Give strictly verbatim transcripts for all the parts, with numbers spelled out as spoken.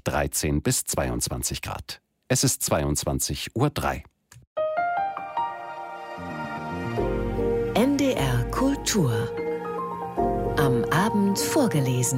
dreizehn bis zweiundzwanzig Grad. Es ist zweiundzwanzig Uhr drei. N D R Kultur. Am Abend vorgelesen.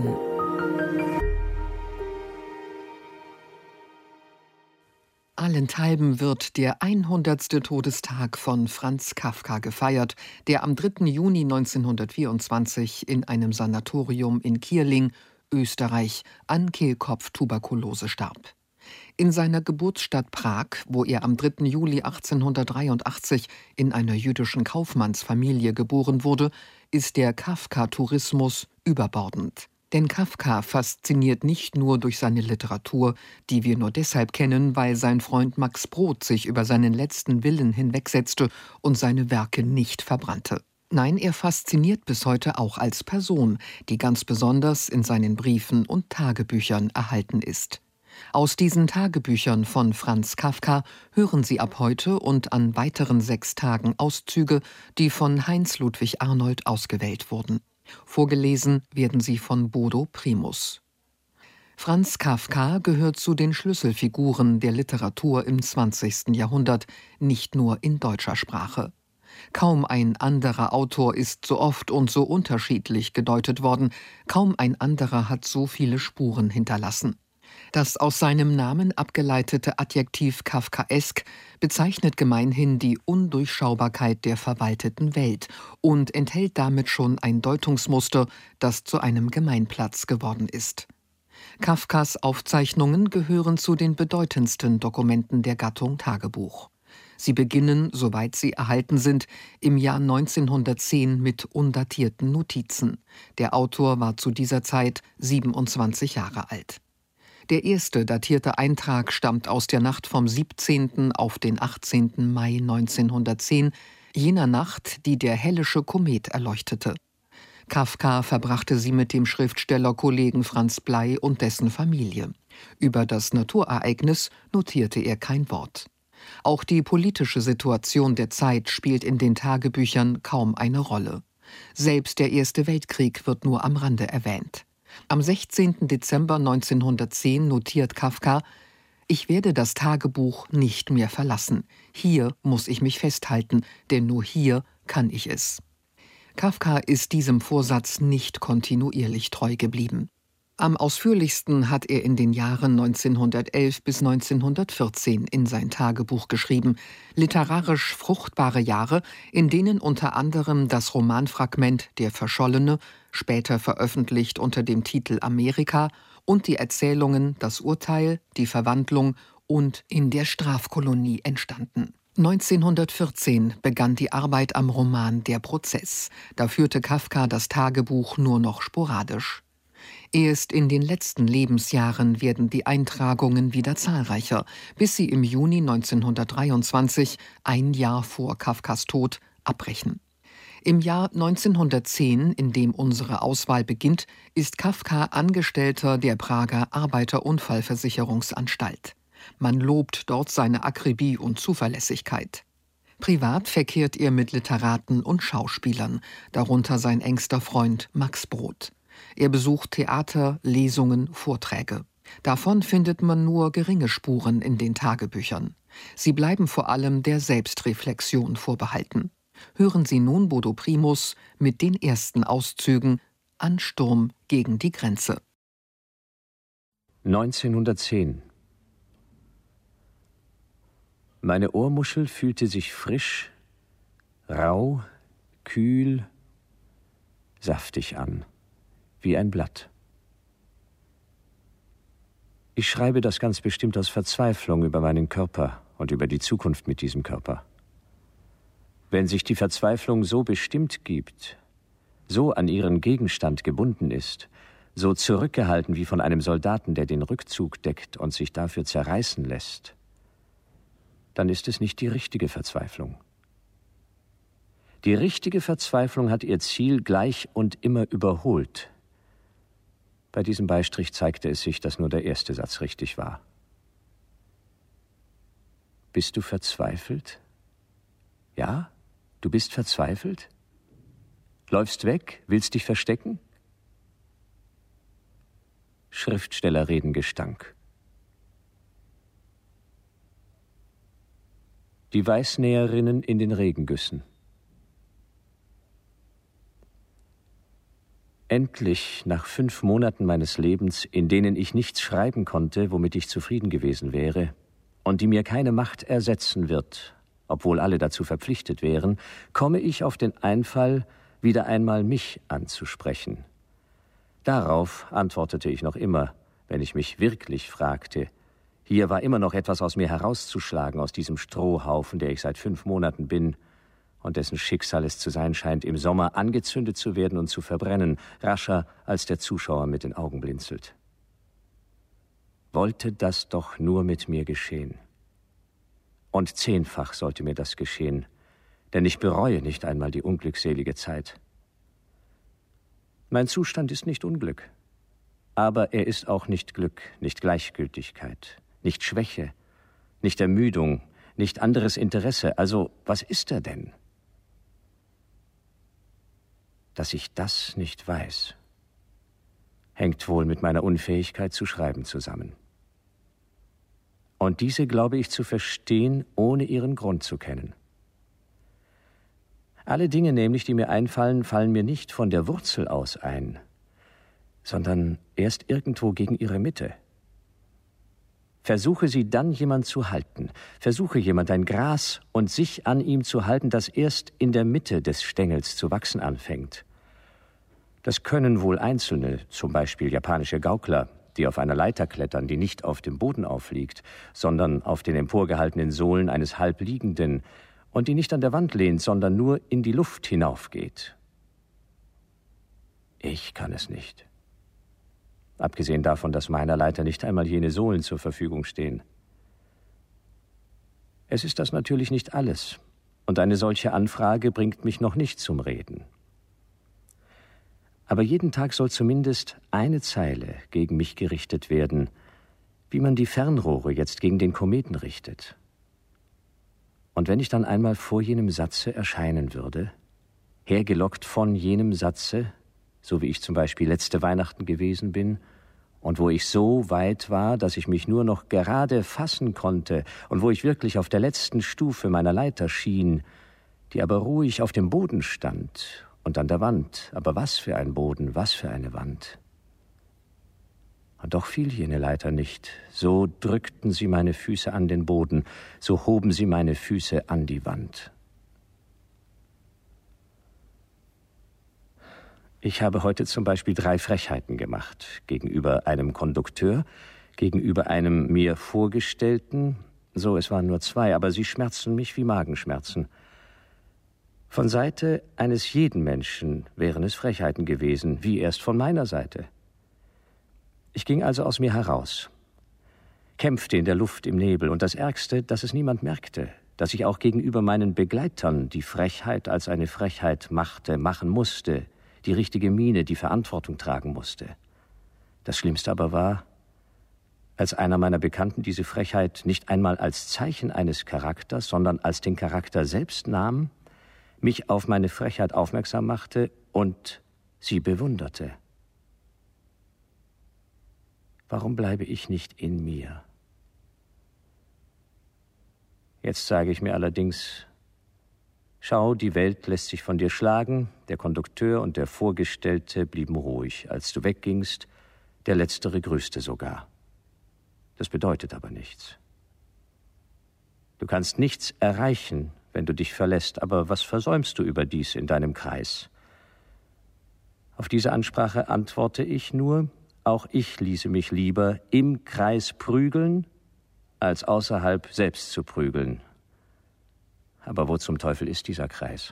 Allenthalben wird der hundertste Todestag von Franz Kafka gefeiert, der am dritten Juni neunzehnhundertvierundzwanzig in einem Sanatorium in Kierling, Österreich, an Kehlkopftuberkulose starb. In seiner Geburtsstadt Prag, wo er am dritten Juli achtzehnhundertdreiundachtzig in einer jüdischen Kaufmannsfamilie geboren wurde, ist der Kafka-Tourismus überbordend. Denn Kafka fasziniert nicht nur durch seine Literatur, die wir nur deshalb kennen, weil sein Freund Max Brod sich über seinen letzten Willen hinwegsetzte und seine Werke nicht verbrannte. Nein, er fasziniert bis heute auch als Person, die ganz besonders in seinen Briefen und Tagebüchern erhalten ist. Aus diesen Tagebüchern von Franz Kafka hören Sie ab heute und an weiteren sechs Tagen Auszüge, die von Heinz Ludwig Arnold ausgewählt wurden. Vorgelesen werden sie von Bodo Primus. Franz Kafka gehört zu den Schlüsselfiguren der Literatur im zwanzigsten Jahrhundert, nicht nur in deutscher Sprache. Kaum ein anderer Autor ist so oft und so unterschiedlich gedeutet worden, kaum ein anderer hat so viele Spuren hinterlassen. Das aus seinem Namen abgeleitete Adjektiv kafkaesk bezeichnet gemeinhin die Undurchschaubarkeit der verwalteten Welt und enthält damit schon ein Deutungsmuster, das zu einem Gemeinplatz geworden ist. Kafkas Aufzeichnungen gehören zu den bedeutendsten Dokumenten der Gattung Tagebuch. Sie beginnen, soweit sie erhalten sind, im Jahr neunzehnhundertzehn mit undatierten Notizen. Der Autor war zu dieser Zeit siebenundzwanzig Jahre alt. Der erste datierte Eintrag stammt aus der Nacht vom siebzehnten auf den achtzehnten Mai neunzehnhundertzehn, jener Nacht, die der Hellische Komet erleuchtete. Kafka verbrachte sie mit dem Schriftstellerkollegen Franz Blei und dessen Familie. Über das Naturereignis notierte er kein Wort. Auch die politische Situation der Zeit spielt in den Tagebüchern kaum eine Rolle. Selbst der Erste Weltkrieg wird nur am Rande erwähnt. Am sechzehnten Dezember neunzehnhundertzehn notiert Kafka: Ich werde das Tagebuch nicht mehr verlassen. Hier muss ich mich festhalten, denn nur hier kann ich es. Kafka ist diesem Vorsatz nicht kontinuierlich treu geblieben. Am ausführlichsten hat er in den Jahren neunzehnhundertelf bis neunzehnhundertvierzehn in sein Tagebuch geschrieben, literarisch fruchtbare Jahre, in denen unter anderem das Romanfragment Der Verschollene, später veröffentlicht unter dem Titel Amerika, und die Erzählungen Das Urteil, Die Verwandlung und In der Strafkolonie entstanden. neunzehnhundertvierzehn begann die Arbeit am Roman Der Prozess. Da führte Kafka das Tagebuch nur noch sporadisch. Erst in den letzten Lebensjahren werden die Eintragungen wieder zahlreicher, bis sie im Juni neunzehnhundertdreiundzwanzig, ein Jahr vor Kafkas Tod, abbrechen. Im Jahr neunzehnhundertzehn, in dem unsere Auswahl beginnt, ist Kafka Angestellter der Prager Arbeiterunfallversicherungsanstalt. Man lobt dort seine Akribie und Zuverlässigkeit. Privat verkehrt er mit Literaten und Schauspielern, darunter sein engster Freund Max Brod. Er besucht Theater, Lesungen, Vorträge. Davon findet man nur geringe Spuren in den Tagebüchern. Sie bleiben vor allem der Selbstreflexion vorbehalten. Hören Sie nun Bodo Primus mit den ersten Auszügen Ansturm gegen die Grenze. neunzehnhundertzehn. Meine Ohrmuschel fühlte sich frisch, rau, kühl, saftig an, wie ein Blatt. Ich schreibe das ganz bestimmt aus Verzweiflung über meinen Körper und über die Zukunft mit diesem Körper. Wenn sich die Verzweiflung so bestimmt gibt, so an ihren Gegenstand gebunden ist, so zurückgehalten wie von einem Soldaten, der den Rückzug deckt und sich dafür zerreißen lässt, dann ist es nicht die richtige Verzweiflung. Die richtige Verzweiflung hat ihr Ziel gleich und immer überholt. Bei diesem Beistrich zeigte es sich, dass nur der erste Satz richtig war. Bist du verzweifelt? Ja? Du bist verzweifelt? Läufst weg? Willst dich verstecken? Schriftstellerredengestank. die Weißnäherinnen in den Regengüssen. Endlich, nach fünf Monaten meines Lebens, in denen ich nichts schreiben konnte, womit ich zufrieden gewesen wäre, und die mir keine Macht ersetzen wird, obwohl alle dazu verpflichtet wären, komme ich auf den Einfall, wieder einmal mich anzusprechen. Darauf antwortete ich noch immer, wenn ich mich wirklich fragte. Hier war immer noch etwas aus mir herauszuschlagen, aus diesem Strohhaufen, der ich seit fünf Monaten bin, und dessen Schicksal es zu sein scheint, im Sommer angezündet zu werden und zu verbrennen, rascher als der Zuschauer mit den Augen blinzelt. Wollte das doch nur mit mir geschehen. Und zehnfach sollte mir das geschehen, denn ich bereue nicht einmal die unglückselige Zeit. Mein Zustand ist nicht Unglück, aber er ist auch nicht Glück, nicht Gleichgültigkeit, nicht Schwäche, nicht Ermüdung, nicht anderes Interesse. Also, was ist er denn? Dass ich das nicht weiß, hängt wohl mit meiner Unfähigkeit zu schreiben zusammen. Und diese glaube ich zu verstehen, ohne ihren Grund zu kennen. Alle Dinge nämlich, die mir einfallen, fallen mir nicht von der Wurzel aus ein, sondern erst irgendwo gegen ihre Mitte. Versuche sie dann jemand zu halten, versuche jemand ein Gras und sich an ihm zu halten, das erst in der Mitte des Stängels zu wachsen anfängt. Das können wohl Einzelne, zum Beispiel japanische Gaukler, die auf einer Leiter klettern, die nicht auf dem Boden aufliegt, sondern auf den emporgehaltenen Sohlen eines Halbliegenden und die nicht an der Wand lehnt, sondern nur in die Luft hinaufgeht. Ich kann es nicht. Abgesehen davon, dass meiner Leiter nicht einmal jene Sohlen zur Verfügung stehen. Es ist das natürlich nicht alles, und eine solche Anfrage bringt mich noch nicht zum Reden. Aber jeden Tag soll zumindest eine Zeile gegen mich gerichtet werden, wie man die Fernrohre jetzt gegen den Kometen richtet. Und wenn ich dann einmal vor jenem Satze erscheinen würde, hergelockt von jenem Satze, so wie ich zum Beispiel letzte Weihnachten gewesen bin, und wo ich so weit war, dass ich mich nur noch gerade fassen konnte und wo ich wirklich auf der letzten Stufe meiner Leiter schien, die aber ruhig auf dem Boden stand und an der Wand. Aber was für ein Boden, was für eine Wand. Und doch fiel jene Leiter nicht. So drückten sie meine Füße an den Boden, so hoben sie meine Füße an die Wand. Ich habe heute zum Beispiel drei Frechheiten gemacht. Gegenüber einem Kondukteur, gegenüber einem mir Vorgestellten. So, es waren nur zwei, aber sie schmerzten mich wie Magenschmerzen. Von Seite eines jeden Menschen wären es Frechheiten gewesen, wie erst von meiner Seite. Ich ging also aus mir heraus, kämpfte in der Luft im Nebel, und das Ärgste, dass es niemand merkte, dass ich auch gegenüber meinen Begleitern die Frechheit als eine Frechheit machte, machen musste, die richtige Miene, die Verantwortung tragen musste. Das Schlimmste aber war, als einer meiner Bekannten diese Frechheit nicht einmal als Zeichen eines Charakters, sondern als den Charakter selbst nahm, mich auf meine Frechheit aufmerksam machte und sie bewunderte. Warum bleibe ich nicht in mir? Jetzt sage ich mir allerdings, schau, die Welt lässt sich von dir schlagen, der Kondukteur und der Vorgestellte blieben ruhig. Als du weggingst, der Letztere grüßte sogar. Das bedeutet aber nichts. Du kannst nichts erreichen, wenn du dich verlässt, aber was versäumst du überdies in deinem Kreis? Auf diese Ansprache antworte ich nur, auch ich ließe mich lieber im Kreis prügeln, als außerhalb selbst zu prügeln. Aber wo zum Teufel ist dieser Kreis?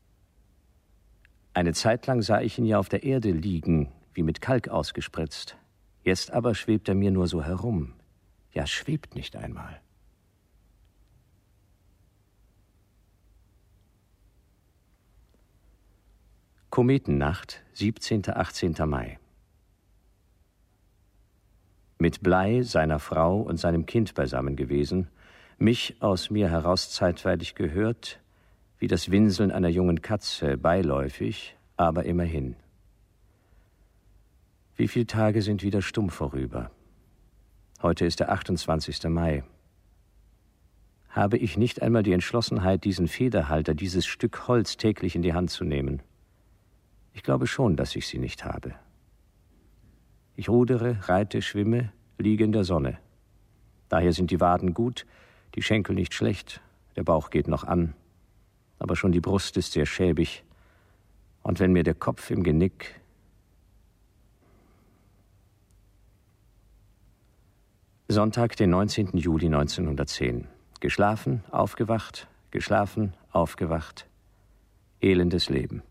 Eine Zeit lang sah ich ihn ja auf der Erde liegen, wie mit Kalk ausgespritzt. Jetzt aber schwebt er mir nur so herum. Ja, schwebt nicht einmal. Kometennacht, siebzehnter achtzehnter Mai. Mit Blei, seiner Frau und seinem Kind beisammen gewesen, mich aus mir heraus zeitweilig gehört, wie das Winseln einer jungen Katze, beiläufig, aber immerhin. Wie viele Tage sind wieder stumm vorüber? Heute ist der achtundzwanzigster Mai. habe ich nicht einmal die Entschlossenheit, diesen Federhalter, dieses Stück Holz täglich in die Hand zu nehmen. Ich glaube schon, dass ich sie nicht habe. Ich rudere, reite, schwimme, liege in der Sonne. Daher sind die Waden gut, die Schenkel nicht schlecht, der Bauch geht noch an, aber schon die Brust ist sehr schäbig. Und wenn mir der Kopf im Genick... Sonntag, den neunzehnten Juli neunzehnhundertzehn. Geschlafen, aufgewacht, geschlafen, aufgewacht. Elendes Leben.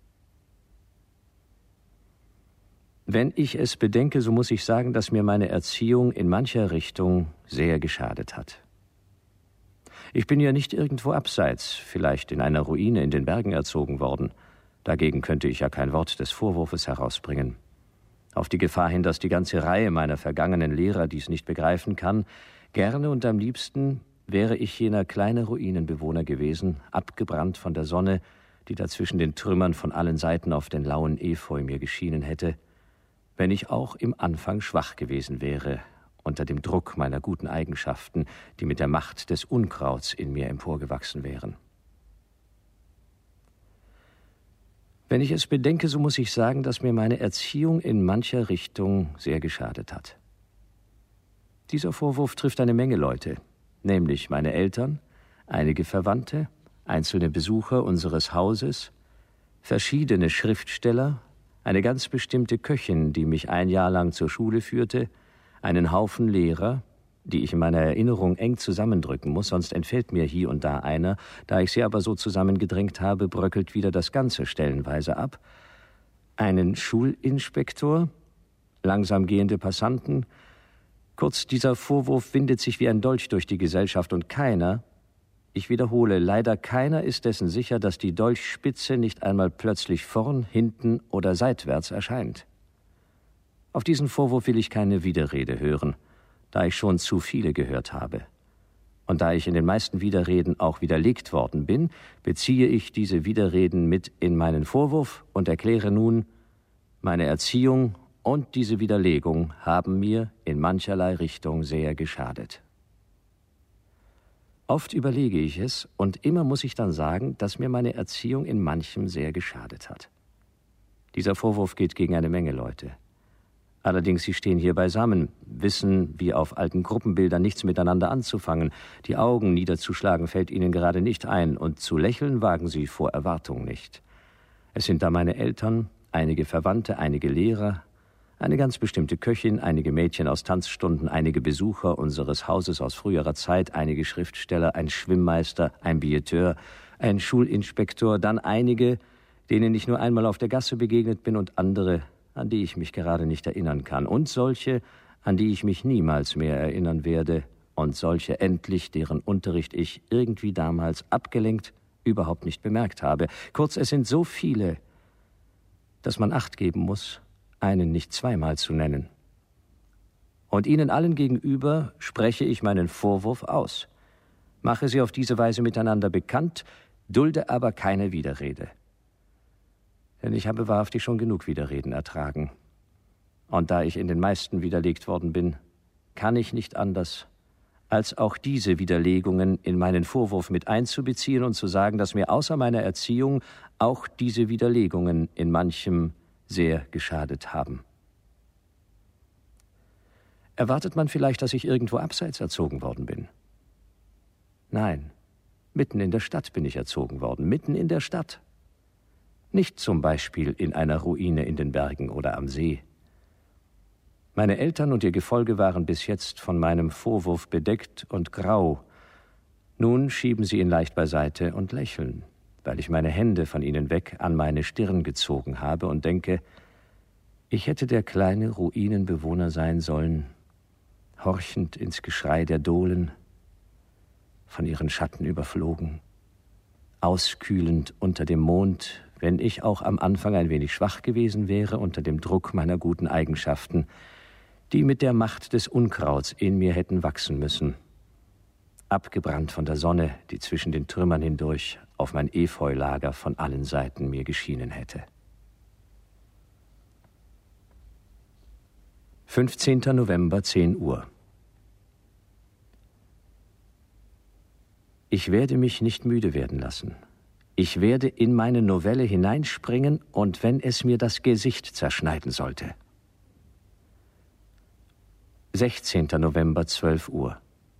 Wenn ich es bedenke, so muss ich sagen, dass mir meine Erziehung in mancher Richtung sehr geschadet hat. Ich bin ja nicht irgendwo abseits, vielleicht in einer Ruine in den Bergen erzogen worden. Dagegen könnte ich ja kein Wort des Vorwurfs herausbringen. Auf die Gefahr hin, dass die ganze Reihe meiner vergangenen Lehrer dies nicht begreifen kann, gerne und am liebsten wäre ich jener kleine Ruinenbewohner gewesen, abgebrannt von der Sonne, die da zwischen den Trümmern von allen Seiten auf den lauen Efeu mir geschienen hätte, wenn ich auch im Anfang schwach gewesen wäre, unter dem Druck meiner guten Eigenschaften, die mit der Macht des Unkrauts in mir emporgewachsen wären. Wenn ich es bedenke, so muss ich sagen, dass mir meine Erziehung in mancher Richtung sehr geschadet hat. Dieser Vorwurf trifft eine Menge Leute, nämlich meine Eltern, einige Verwandte, einzelne Besucher unseres Hauses, verschiedene Schriftsteller, eine ganz bestimmte Köchin, die mich ein Jahr lang zur Schule führte, einen Haufen Lehrer, die ich in meiner Erinnerung eng zusammendrücken muss, sonst entfällt mir hier und da einer, da ich sie aber so zusammengedrängt habe, bröckelt wieder das Ganze stellenweise ab, einen Schulinspektor, langsam gehende Passanten. Kurz, dieser Vorwurf windet sich wie ein Dolch durch die Gesellschaft und keiner, ich wiederhole, leider keiner ist dessen sicher, dass die Dolchspitze nicht einmal plötzlich vorn, hinten oder seitwärts erscheint. Auf diesen Vorwurf will ich keine Widerrede hören, da ich schon zu viele gehört habe. Und da ich in den meisten Widerreden auch widerlegt worden bin, beziehe ich diese Widerreden mit in meinen Vorwurf und erkläre nun, meine Erziehung und diese Widerlegung haben mir in mancherlei Richtung sehr geschadet. Oft überlege ich es und immer muss ich dann sagen, dass mir meine Erziehung in manchem sehr geschadet hat. Dieser Vorwurf geht gegen eine Menge Leute. Allerdings, sie stehen hier beisammen, wissen, wie auf alten Gruppenbildern nichts miteinander anzufangen. Die Augen niederzuschlagen fällt ihnen gerade nicht ein und zu lächeln wagen sie vor Erwartung nicht. Es sind da meine Eltern, einige Verwandte, einige Lehrer, eine ganz bestimmte Köchin, einige Mädchen aus Tanzstunden, einige Besucher unseres Hauses aus früherer Zeit, einige Schriftsteller, ein Schwimmmeister, ein Billetteur, ein Schulinspektor, dann einige, denen ich nur einmal auf der Gasse begegnet bin und andere, an die ich mich gerade nicht erinnern kann, und solche, an die ich mich niemals mehr erinnern werde, und solche endlich, deren Unterricht ich irgendwie damals abgelenkt überhaupt nicht bemerkt habe. Kurz, es sind so viele, dass man Acht geben muss, einen nicht zweimal zu nennen. Und ihnen allen gegenüber spreche ich meinen Vorwurf aus, mache sie auf diese Weise miteinander bekannt, dulde aber keine Widerrede. Denn ich habe wahrhaftig schon genug Widerreden ertragen. Und da ich in den meisten widerlegt worden bin, kann ich nicht anders, als auch diese Widerlegungen in meinen Vorwurf mit einzubeziehen und zu sagen, dass mir außer meiner Erziehung auch diese Widerlegungen in manchem sehr geschadet haben. Erwartet man vielleicht, dass ich irgendwo abseits erzogen worden bin? Nein, mitten in der Stadt bin ich erzogen worden, mitten in der Stadt. Nicht zum Beispiel in einer Ruine in den Bergen oder am See. Meine Eltern und ihr Gefolge waren bis jetzt von meinem Vorwurf bedeckt und grau. Nun schieben sie ihn leicht beiseite und lächeln, weil ich meine Hände von ihnen weg an meine Stirn gezogen habe und denke, ich hätte der kleine Ruinenbewohner sein sollen, horchend ins Geschrei der Dohlen, von ihren Schatten überflogen, auskühlend unter dem Mond, wenn ich auch am Anfang ein wenig schwach gewesen wäre unter dem Druck meiner guten Eigenschaften, die mit der Macht des Unkrauts in mir hätten wachsen müssen, abgebrannt von der Sonne, die zwischen den Trümmern hindurch auf mein Efeulager von allen Seiten mir geschienen hätte. fünfzehnten November, zehn Uhr. Ich werde mich nicht müde werden lassen. Ich werde in meine Novelle hineinspringen, und wenn es mir das Gesicht zerschneiden sollte. sechzehnter November, zwölf Uhr.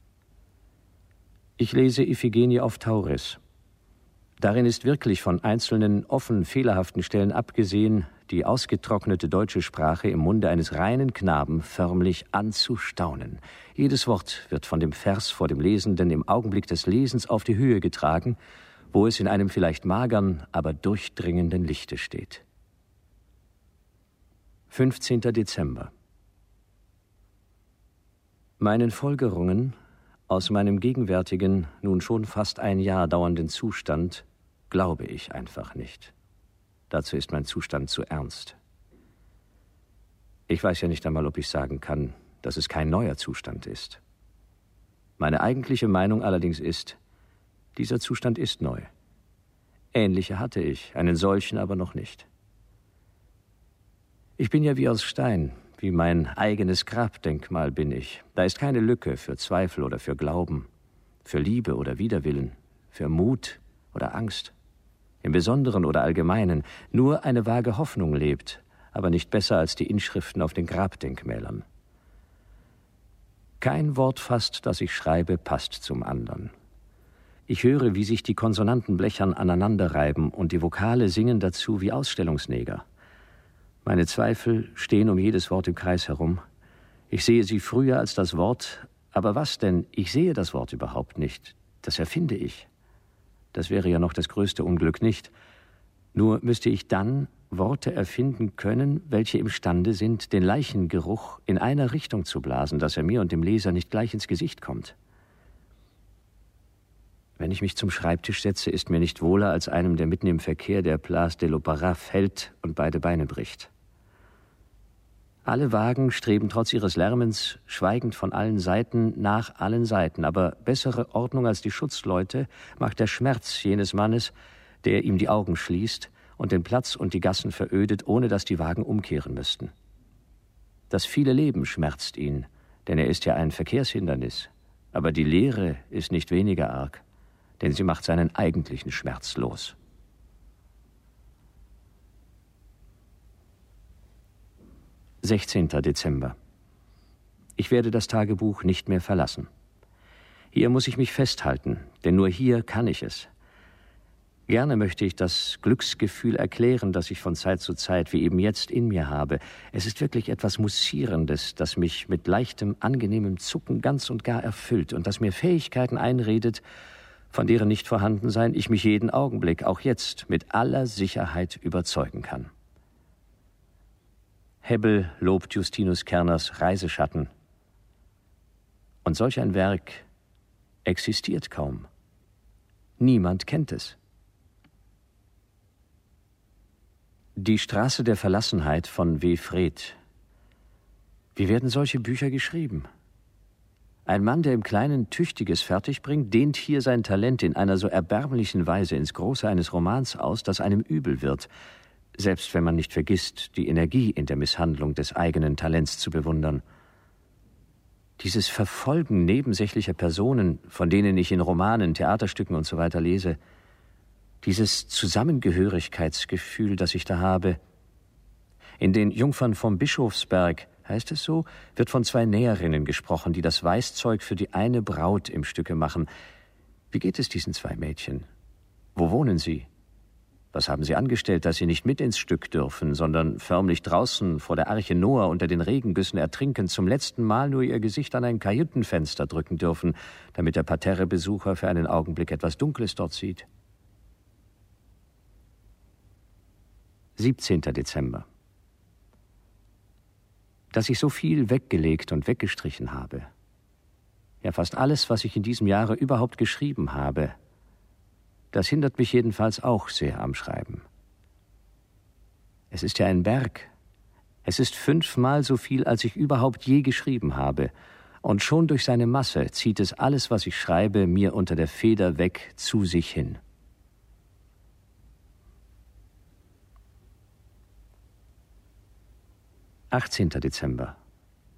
Ich lese Iphigenie auf Tauris. Darin ist wirklich von einzelnen offen fehlerhaften Stellen abgesehen die ausgetrocknete deutsche Sprache im Munde eines reinen Knaben förmlich anzustaunen. Jedes Wort wird von dem Vers vor dem Lesenden im Augenblick des Lesens auf die Höhe getragen, wo es in einem vielleicht magern, aber durchdringenden Lichte steht. fünfzehnter Dezember. Meinen Folgerungen aus meinem gegenwärtigen, nun schon fast ein Jahr dauernden Zustand glaube ich einfach nicht. Dazu ist mein Zustand zu ernst. Ich weiß ja nicht einmal, ob ich sagen kann, dass es kein neuer Zustand ist. Meine eigentliche Meinung allerdings ist, dieser Zustand ist neu. Ähnliche hatte ich, einen solchen aber noch nicht. Ich bin ja wie aus Stein, wie mein eigenes Grabdenkmal bin ich. Da ist keine Lücke für Zweifel oder für Glauben, für Liebe oder Widerwillen, für Mut oder Angst, im Besonderen oder Allgemeinen. Nur eine vage Hoffnung lebt, aber nicht besser als die Inschriften auf den Grabdenkmälern. Kein Wort fast, das ich schreibe, passt zum anderen. Ich höre, wie sich die Konsonanten blechern aneinanderreiben, und die Vokale singen dazu wie Ausstellungsneger. Meine Zweifel stehen um jedes Wort im Kreis herum. Ich sehe sie früher als das Wort, aber was denn? Ich sehe das Wort überhaupt nicht. Das erfinde ich. Das wäre ja noch das größte Unglück nicht. Nur müsste ich dann Worte erfinden können, welche imstande sind, den Leichengeruch in einer Richtung zu blasen, dass er mir und dem Leser nicht gleich ins Gesicht kommt. Wenn ich mich zum Schreibtisch setze, ist mir nicht wohler als einem, der mitten im Verkehr der Place de l'Opéra fällt und beide Beine bricht. Alle Wagen streben trotz ihres Lärmens schweigend von allen Seiten nach allen Seiten, aber bessere Ordnung als die Schutzleute macht der Schmerz jenes Mannes, der ihm die Augen schließt und den Platz und die Gassen verödet, ohne dass die Wagen umkehren müssten. Das viele Leben schmerzt ihn, denn er ist ja ein Verkehrshindernis, aber die Leere ist nicht weniger arg, denn sie macht seinen eigentlichen Schmerz los. sechzehnter Dezember. Ich werde das Tagebuch nicht mehr verlassen. Hier muss ich mich festhalten, denn nur hier kann ich es. Gerne möchte ich das Glücksgefühl erklären, das ich von Zeit zu Zeit, wie eben jetzt, in mir habe. Es ist wirklich etwas Mussierendes, das mich mit leichtem, angenehmem Zucken ganz und gar erfüllt und das mir Fähigkeiten einredet, von deren Nichtvorhandensein ich mich jeden Augenblick, auch jetzt, mit aller Sicherheit überzeugen kann. Hebbel lobt Justinus Kerners Reiseschatten. Und solch ein Werk existiert kaum. Niemand kennt es. Die Straße der Verlassenheit von W. Fred. Wie werden solche Bücher geschrieben? Ein Mann, der im Kleinen Tüchtiges fertigbringt, dehnt hier sein Talent in einer so erbärmlichen Weise ins Große eines Romans aus, dass einem übel wird, selbst wenn man nicht vergisst, die Energie in der Misshandlung des eigenen Talents zu bewundern. Dieses Verfolgen nebensächlicher Personen, von denen ich in Romanen, Theaterstücken und so weiter lese, dieses Zusammengehörigkeitsgefühl, das ich da habe. In den Jungfern vom Bischofsberg, heißt es so, wird von zwei Näherinnen gesprochen, die das Weißzeug für die eine Braut im Stücke machen. Wie geht es diesen zwei Mädchen? Wo wohnen sie? Was haben sie angestellt, dass sie nicht mit ins Stück dürfen, sondern förmlich draußen vor der Arche Noah unter den Regengüssen ertrinken, zum letzten Mal nur ihr Gesicht an ein Kajütenfenster drücken dürfen, damit der Parterrebesucher für einen Augenblick etwas Dunkles dort sieht? siebzehnter Dezember. Dass ich so viel weggelegt und weggestrichen habe. Ja, fast alles, was ich in diesem Jahre überhaupt geschrieben habe, das hindert mich jedenfalls auch sehr am Schreiben. Es ist ja ein Berg. Es ist fünfmal so viel, als ich überhaupt je geschrieben habe. Und schon durch seine Masse zieht es alles, was ich schreibe, mir unter der Feder weg zu sich hin. achtzehnter Dezember.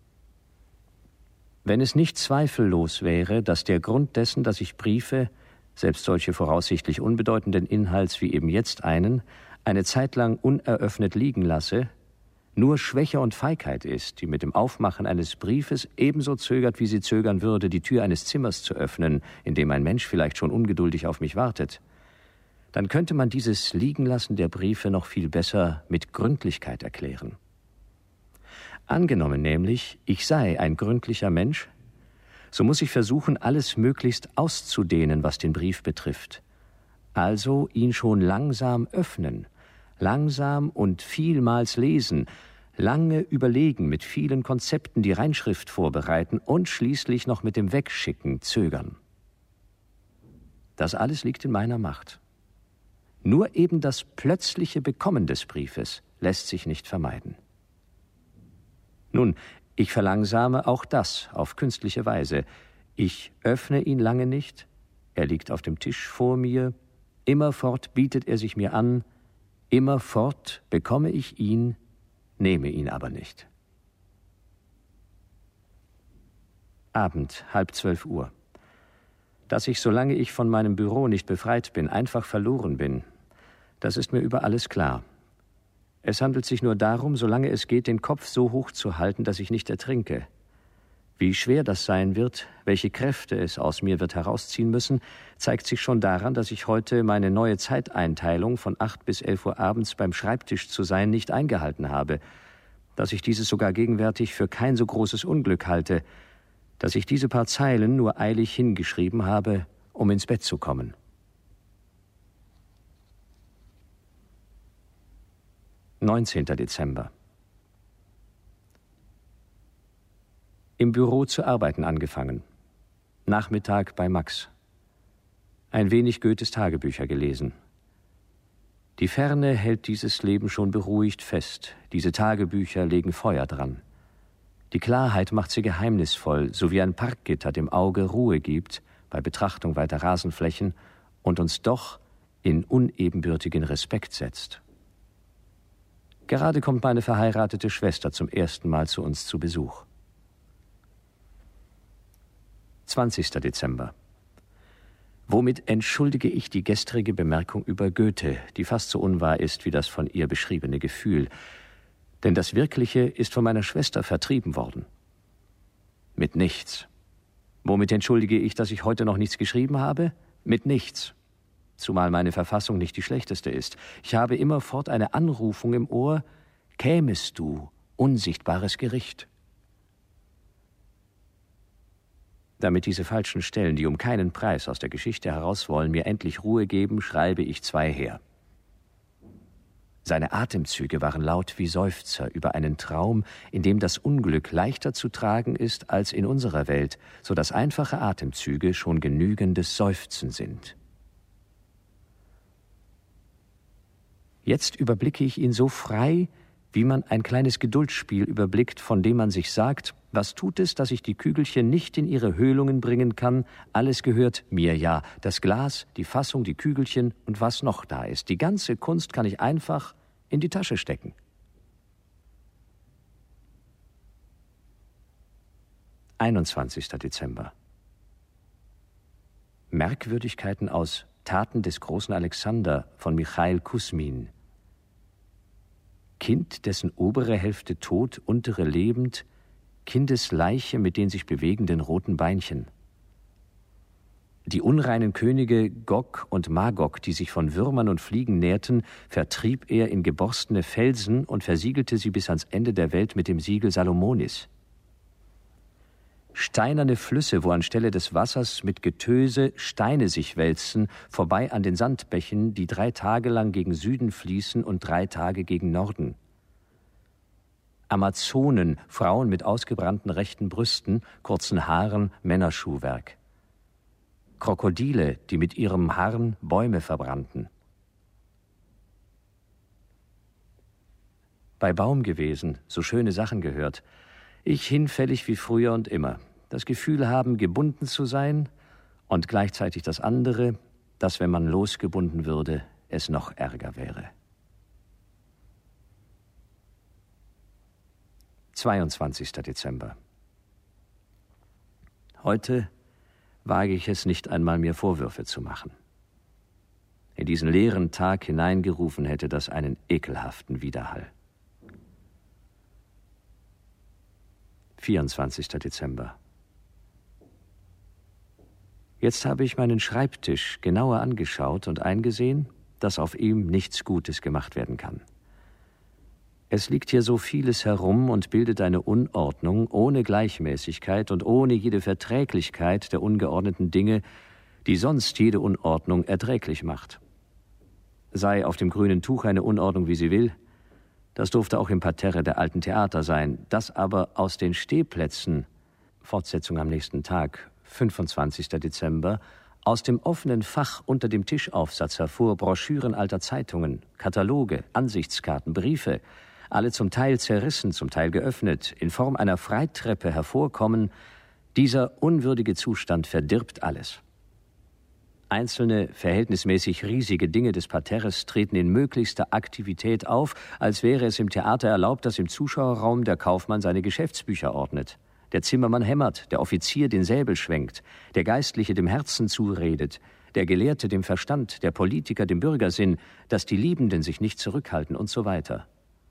Wenn es nicht zweifellos wäre, dass der Grund dessen, dass ich briefe, selbst solche voraussichtlich unbedeutenden Inhalts wie eben jetzt einen, eine Zeit lang uneröffnet liegen lasse, nur Schwäche und Feigheit ist, die mit dem Aufmachen eines Briefes ebenso zögert, wie sie zögern würde, die Tür eines Zimmers zu öffnen, in dem ein Mensch vielleicht schon ungeduldig auf mich wartet, dann könnte man dieses Liegenlassen der Briefe noch viel besser mit Gründlichkeit erklären. Angenommen nämlich, ich sei ein gründlicher Mensch, so muss ich versuchen, alles möglichst auszudehnen, was den Brief betrifft. Also ihn schon langsam öffnen, langsam und vielmals lesen, lange überlegen, mit vielen Konzepten die Reinschrift vorbereiten und schließlich noch mit dem Wegschicken zögern. Das alles liegt in meiner Macht. Nur eben das plötzliche Bekommen des Briefes lässt sich nicht vermeiden. Nun, ich verlangsame auch das auf künstliche Weise. Ich öffne ihn lange nicht, er liegt auf dem Tisch vor mir, immerfort bietet er sich mir an, immerfort bekomme ich ihn, nehme ihn aber nicht. Abend, halb zwölf Uhr. Dass ich, solange ich von meinem Büro nicht befreit bin, einfach verloren bin, das ist mir über alles klar. Es handelt sich nur darum, solange es geht, den Kopf so hoch zu halten, dass ich nicht ertrinke. Wie schwer das sein wird, welche Kräfte es aus mir wird herausziehen müssen, zeigt sich schon daran, dass ich heute meine neue Zeiteinteilung von acht bis elf Uhr abends beim Schreibtisch zu sein nicht eingehalten habe, dass ich dieses sogar gegenwärtig für kein so großes Unglück halte, dass ich diese paar Zeilen nur eilig hingeschrieben habe, um ins Bett zu kommen. neunzehnter Dezember. Im Büro zu arbeiten angefangen. Nachmittag bei Max. Ein wenig Goethes Tagebücher gelesen. Die Ferne hält dieses Leben schon beruhigt fest. Diese Tagebücher legen Feuer dran. Die Klarheit macht sie geheimnisvoll, so wie ein Parkgitter dem Auge Ruhe gibt bei Betrachtung weiter Rasenflächen und uns doch in unebenbürtigen Respekt setzt. Gerade kommt meine verheiratete Schwester zum ersten Mal zu uns zu Besuch. zwanzigster Dezember. Womit entschuldige ich die gestrige Bemerkung über Goethe, die fast so unwahr ist wie das von ihr beschriebene Gefühl, denn das Wirkliche ist von meiner Schwester vertrieben worden. Mit nichts. Womit entschuldige ich, dass ich heute noch nichts geschrieben habe? Mit nichts. Zumal meine Verfassung nicht die schlechteste ist. Ich habe immerfort eine Anrufung im Ohr: Kämest du, unsichtbares Gericht. Damit diese falschen Stellen, die um keinen Preis aus der Geschichte heraus wollen, mir endlich Ruhe geben, schreibe ich zwei her. Seine Atemzüge waren laut wie Seufzer über einen Traum, in dem das Unglück leichter zu tragen ist als in unserer Welt, so dass einfache Atemzüge schon genügendes Seufzen sind. Jetzt überblicke ich ihn so frei, wie man ein kleines Geduldsspiel überblickt, von dem man sich sagt: Was tut es, dass ich die Kügelchen nicht in ihre Höhlungen bringen kann? Alles gehört mir ja. Das Glas, die Fassung, die Kügelchen und was noch da ist. Die ganze Kunst kann ich einfach in die Tasche stecken. einundzwanzigster Dezember. Merkwürdigkeiten aus Taten des großen Alexander von Michail Kusmin. Kind, dessen obere Hälfte tot, untere lebend, Kindesleiche mit den sich bewegenden roten Beinchen. Die unreinen Könige Gog und Magog, die sich von Würmern und Fliegen nährten, vertrieb er in geborstene Felsen und versiegelte sie bis ans Ende der Welt mit dem Siegel Salomonis. Steinerne Flüsse, wo anstelle des Wassers mit Getöse Steine sich wälzen, vorbei an den Sandbächen, die drei Tage lang gegen Süden fließen und drei Tage gegen Norden. Amazonen, Frauen mit ausgebrannten rechten Brüsten, kurzen Haaren, Männerschuhwerk. Krokodile, die mit ihrem Harn Bäume verbrannten. Bei Baum gewesen, so schöne Sachen gehört. Ich hinfällig wie früher und immer. Das Gefühl haben, gebunden zu sein und gleichzeitig das andere, dass, wenn man losgebunden würde, es noch ärger wäre. zweiundzwanzigster Dezember. Heute wage ich es nicht einmal, mir Vorwürfe zu machen. In diesen leeren Tag hineingerufen hätte das einen ekelhaften Widerhall. vierundzwanzigster Dezember. Jetzt habe ich meinen Schreibtisch genauer angeschaut und eingesehen, dass auf ihm nichts Gutes gemacht werden kann. Es liegt hier so vieles herum und bildet eine Unordnung ohne Gleichmäßigkeit und ohne jede Verträglichkeit der ungeordneten Dinge, die sonst jede Unordnung erträglich macht. Sei auf dem grünen Tuch eine Unordnung, wie sie will, das durfte auch im Parterre der alten Theater sein, das aber aus den Stehplätzen, Fortsetzung am nächsten Tag, fünfundzwanzigster Dezember, aus dem offenen Fach unter dem Tischaufsatz hervor Broschüren alter Zeitungen, Kataloge, Ansichtskarten, Briefe, alle zum Teil zerrissen, zum Teil geöffnet, in Form einer Freitreppe hervorkommen, dieser unwürdige Zustand verdirbt alles. Einzelne, verhältnismäßig riesige Dinge des Parterres treten in möglichster Aktivität auf, als wäre es im Theater erlaubt, dass im Zuschauerraum der Kaufmann seine Geschäftsbücher ordnet, der Zimmermann hämmert, der Offizier den Säbel schwenkt, der Geistliche dem Herzen zuredet, der Gelehrte dem Verstand, der Politiker dem Bürgersinn, dass die Liebenden sich nicht zurückhalten und so weiter.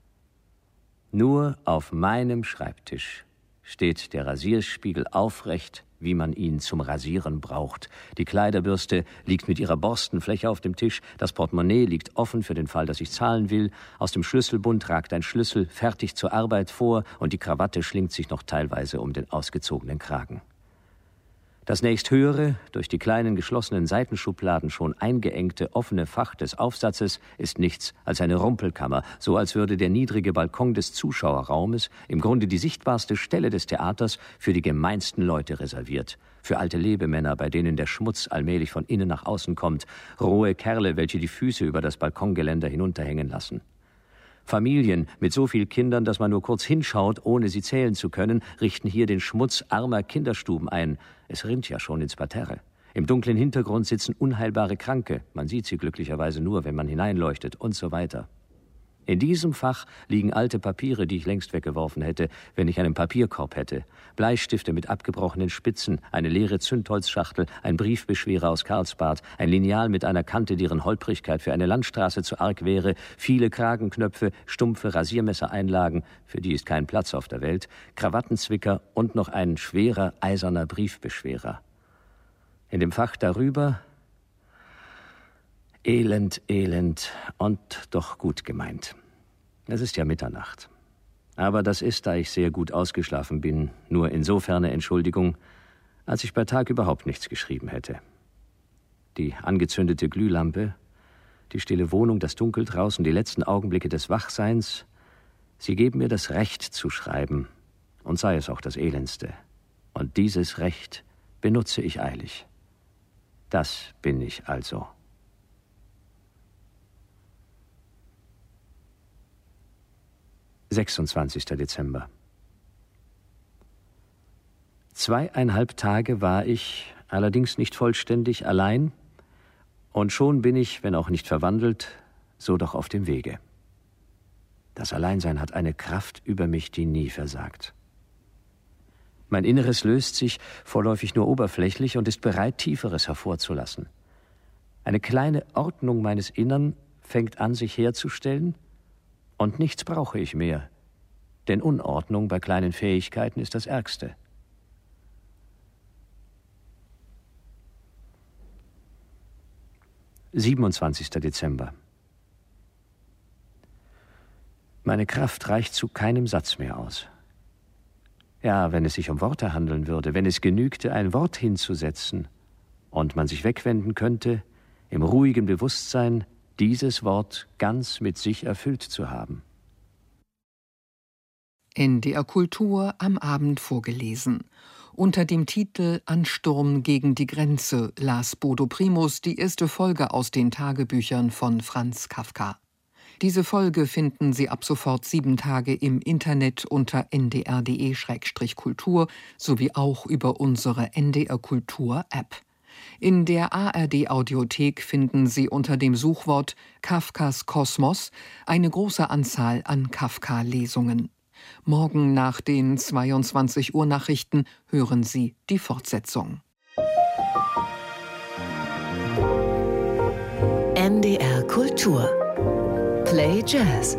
Nur auf meinem Schreibtisch steht der Rasierspiegel aufrecht, wie man ihn zum Rasieren braucht. Die Kleiderbürste liegt mit ihrer Borstenfläche auf dem Tisch, das Portemonnaie liegt offen für den Fall, dass ich zahlen will, aus dem Schlüsselbund ragt ein Schlüssel fertig zur Arbeit vor und die Krawatte schlingt sich noch teilweise um den ausgezogenen Kragen. Das nächsthöhere, durch die kleinen geschlossenen Seitenschubladen schon eingeengte offene Fach des Aufsatzes ist nichts als eine Rumpelkammer, so als würde der niedrige Balkon des Zuschauerraumes, im Grunde die sichtbarste Stelle des Theaters, für die gemeinsten Leute reserviert, für alte Lebemänner, bei denen der Schmutz allmählich von innen nach außen kommt, rohe Kerle, welche die Füße über das Balkongeländer hinunterhängen lassen. Familien mit so viel Kindern, dass man nur kurz hinschaut, ohne sie zählen zu können, richten hier den Schmutz armer Kinderstuben ein. Es rinnt ja schon ins Parterre. Im dunklen Hintergrund sitzen unheilbare Kranke. Man sieht sie glücklicherweise nur, wenn man hineinleuchtet und so weiter. In diesem Fach liegen alte Papiere, die ich längst weggeworfen hätte, wenn ich einen Papierkorb hätte. Bleistifte mit abgebrochenen Spitzen, eine leere Zündholzschachtel, ein Briefbeschwerer aus Karlsbad, ein Lineal mit einer Kante, deren Holprigkeit für eine Landstraße zu arg wäre, viele Kragenknöpfe, stumpfe Rasiermessereinlagen, für die ist kein Platz auf der Welt, Krawattenzwicker und noch ein schwerer, eiserner Briefbeschwerer. In dem Fach darüber Elend, elend und doch gut gemeint. Es ist ja Mitternacht. Aber das ist, da ich sehr gut ausgeschlafen bin, nur insofern eine Entschuldigung, als ich bei Tag überhaupt nichts geschrieben hätte. Die angezündete Glühlampe, die stille Wohnung, das Dunkel draußen, die letzten Augenblicke des Wachseins, sie geben mir das Recht zu schreiben, und sei es auch das Elendste. Und dieses Recht benutze ich eilig. Das bin ich also. sechsundzwanzigster Dezember. Zweieinhalb Tage war ich, allerdings nicht vollständig, allein, und schon bin ich, wenn auch nicht verwandelt, so doch auf dem Wege. Das Alleinsein hat eine Kraft über mich, die nie versagt. Mein Inneres löst sich vorläufig nur oberflächlich und ist bereit, Tieferes hervorzulassen. Eine kleine Ordnung meines Innern fängt an, sich herzustellen, und nichts brauche ich mehr, denn Unordnung bei kleinen Fähigkeiten ist das Ärgste. siebenundzwanzigster Dezember. Meine Kraft reicht zu keinem Satz mehr aus. Ja, wenn es sich um Worte handeln würde, wenn es genügte, ein Wort hinzusetzen und man sich wegwenden könnte, im ruhigen Bewusstsein, dieses Wort ganz mit sich erfüllt zu haben. N D R Kultur am Abend vorgelesen. Unter dem Titel Ansturm gegen die Grenze las Bodo Primus die erste Folge aus den Tagebüchern von Franz Kafka. Diese Folge finden Sie ab sofort sieben Tage im Internet unter n d r punkt d e slash kultur sowie auch über unsere N D R Kultur App. In der A R D-Audiothek finden Sie unter dem Suchwort Kafkas Kosmos eine große Anzahl an Kafka-Lesungen. Morgen nach den zweiundzwanzig Uhr Nachrichten hören Sie die Fortsetzung. N D R Kultur. Play Jazz.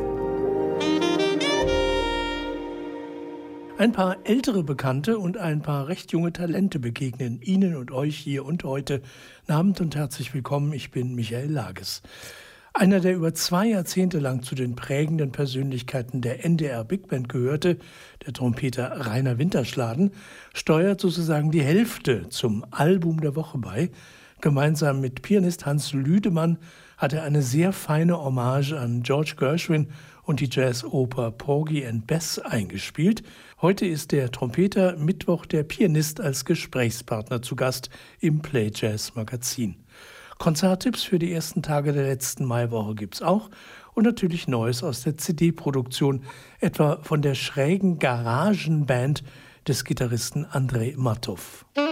Ein paar ältere Bekannte und ein paar recht junge Talente begegnen Ihnen und euch hier und heute. Guten Abend und herzlich willkommen, ich bin Michael Lages. Einer, der über zwei Jahrzehnte lang zu den prägenden Persönlichkeiten der N D R Big Band gehörte, der Trompeter Rainer Winterschladen, steuert sozusagen die Hälfte zum Album der Woche bei. Gemeinsam mit Pianist Hans Lüdemann hat er eine sehr feine Hommage an George Gershwin und die Jazzoper Porgy and Bess eingespielt. Heute ist der Trompeter, Mittwoch der Pianist als Gesprächspartner zu Gast im Play Jazz Magazin. Konzerttipps für die ersten Tage der letzten Maiwoche gibt's auch und natürlich Neues aus der C D-Produktion, etwa von der schrägen Garagenband des Gitarristen Andrei Matow.